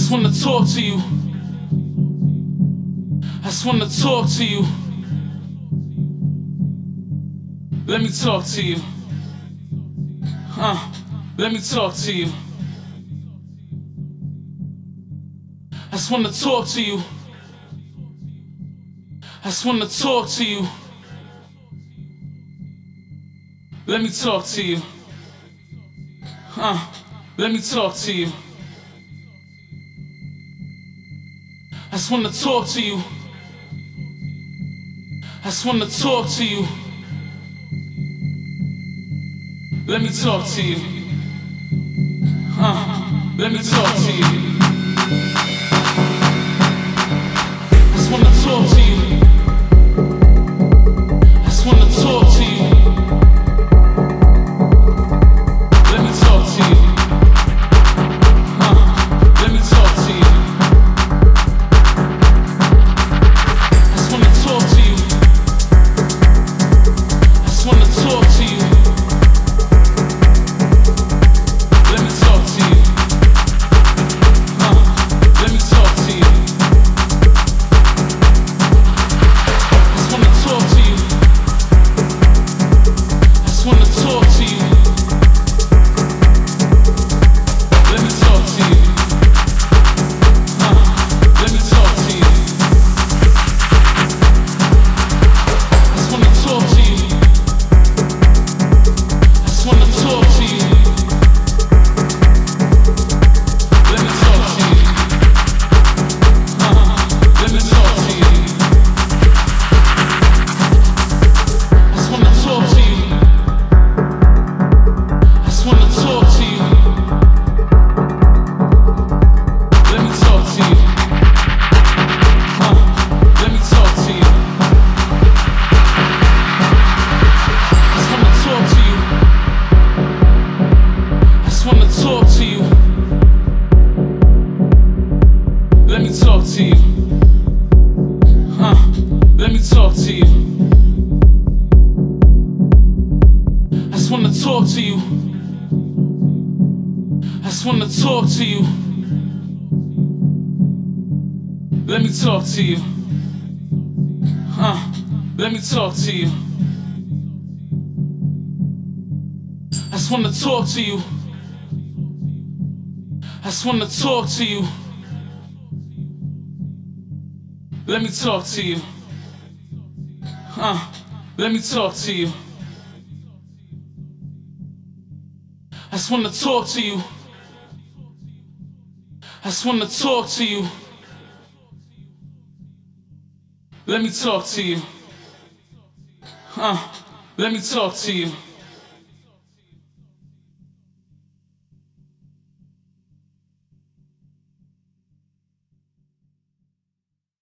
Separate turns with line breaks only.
just wanna talk to you. I just wanna talk to you. Let me talk to you. Let me talk to you. I just wanna talk to you. I just wanna talk to you. Let me talk to you. Let me talk to you. I just wanna talk to you. I just wanna talk to you. Let me talk to you. Let me talk to you. I just wanna talk to you. I just wanna talk to you. Let me talk to you. Let me talk to you. I just wanna talk to you. I just wanna talk to you. Let me talk to you. Let me talk to you. I just wanna talk to you. I just wanna talk to you. Let me talk to you. Let me talk to you. I just wanna talk to you. I just wanna talk to you. Let me talk to you. Let me talk to you. I just wanna talk to you. I just wanna talk to you. Let me talk to you. Let me talk to you. I just wanna talk to you. I just wanna talk to you. Let me talk to you. Let me talk to you. I just wanna talk to you. I just wanna talk to you. Let me talk to you. Let me talk to you. I just wanna talk to you. I just wanna talk to you. Let me talk to you. Let me talk to you. I just wanna talk to you. I just wanna talk to you. Let me talk to you. Let me talk to you.